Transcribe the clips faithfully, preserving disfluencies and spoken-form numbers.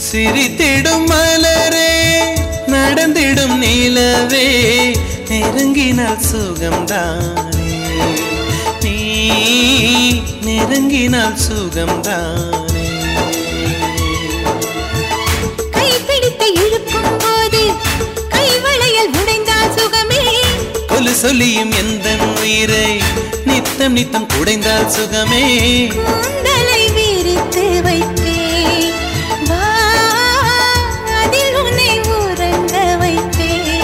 சிரித்திடும் மலரே நடந்திடும் நிலவே நெருங்கினால் சுகம்தானே நீ நெருங்கினால் சுகம்தானே கைப்பிடித்து இழுக்கும் போது கைவளையல் உடைந்தால் சுகமே கொலு சொல்லியும் எந்த உயிரை நித்தம் நித்தம் குடைந்தால் சுகமே கூந்தலை விரித்து வைத்தேன் வா அதில் உன்னை உறங்க வைத்தேன்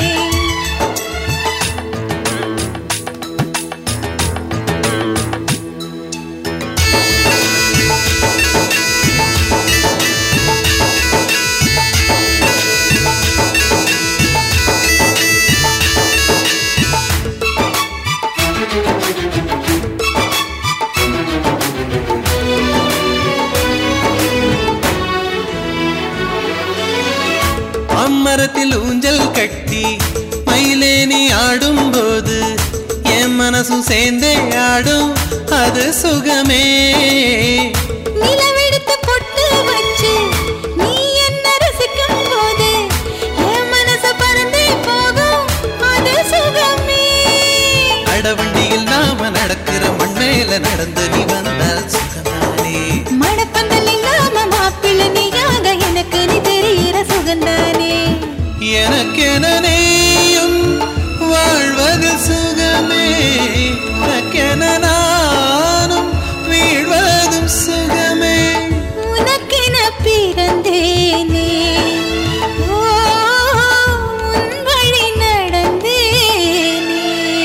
மரத்தில் ஊஞ்சல் கட்டி மயிலேனி ஆடும் போது என் மனசும் சேர்ந்தே ஆடும் அது சுகமே நிலவெடுத்து பொட்டு வச்சு நீ என்ன ரசிக்கும் போது என் மனசு பறந்தே போகும் அது சுகமே அடவண்டியில் நாம நடக்கிற மண் மேல நடந்து நீ வந்தால் சுகமானே மணப்பந்தல் இல்லாம மாப்பிள்ளை நீயாக எனக்கு நீ தெரிகிற சுகந்தானே எனக்கென நீயும் வாழ்வது சுகமே உனக்கென நானும் வீழ்வதும் சுகமே உனக்கென பிறந்தேனே ஓ உன் வழி நடந்தேனே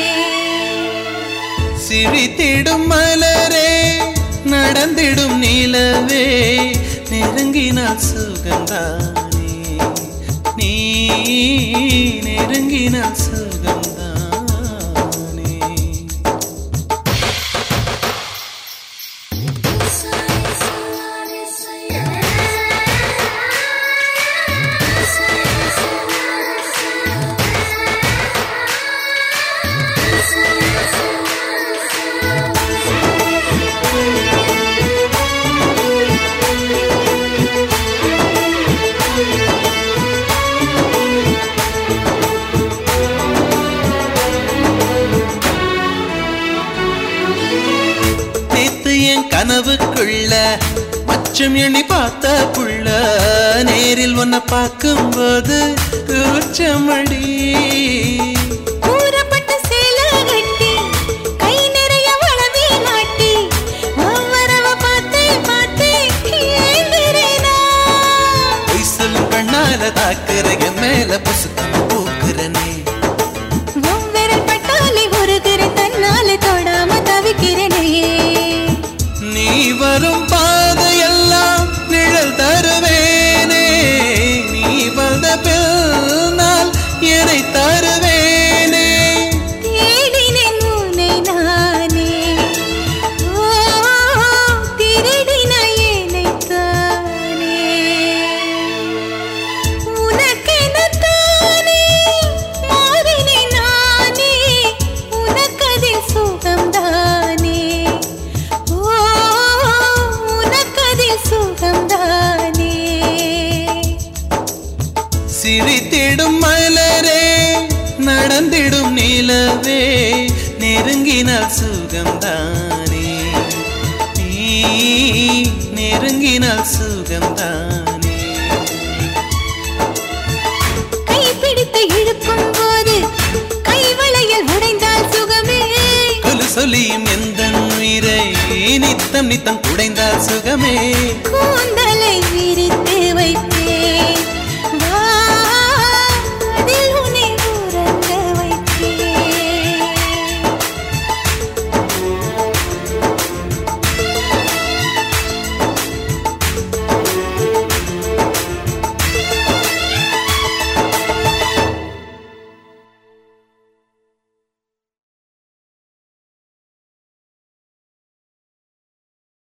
சிரித்திடும் மலரே நடந்திடும் நிலவே நெருங்கினால் சுகம்தானே நீ நெருங்கினால் சுகம்தானே என் கனவுக்குள்ள மச்சம் எண்ணி பார்த்த புள்ள நேரில் ஒன்ன பார்க்கும் போது கூச்சமடி கூறப்பட்ட சேல கட்டி கை நிறைய வளவி மாட்டி ஒவ்வொருவ பார்த்தே பார்த்தே ஏந்திரேனா பொய் சொல்லும் கண்ணால தாக்குற என் மேல பசுத்தம் பூக்குறனே ஒவ்வொரு பட்டாலே உருகிற தன்னாலே தொடாம தவிக்கிறனே நீ வரும் பாதையெல்லாம் நிழல் தருவேனே நீ வந்த பின்னால் என்னை தருவேனே தேடினேன் உன்னை நானே ஓ திருடின என்னைத்தானே உனக்கெனத்தானே மாறினேன் நானே உனக்கதில் சுகம்தானே ஓ உனக்கதில் சுகம்தானே சிரித்திடும் மலரே நடந்திடும் நிலவே நெருங்கினால் சுகம்தானே நீ நெருங்கினால் சுகம்தானே கைப்பிடித்து இழுக்கும் போது கைவளையல் உடைந்தால் சுகமே கொலு சொல்லியும் எந்த உயிரை நித்தம் நித்தம் குடைந்தால் சுகமே கூந்தலை விரித்து வைத்து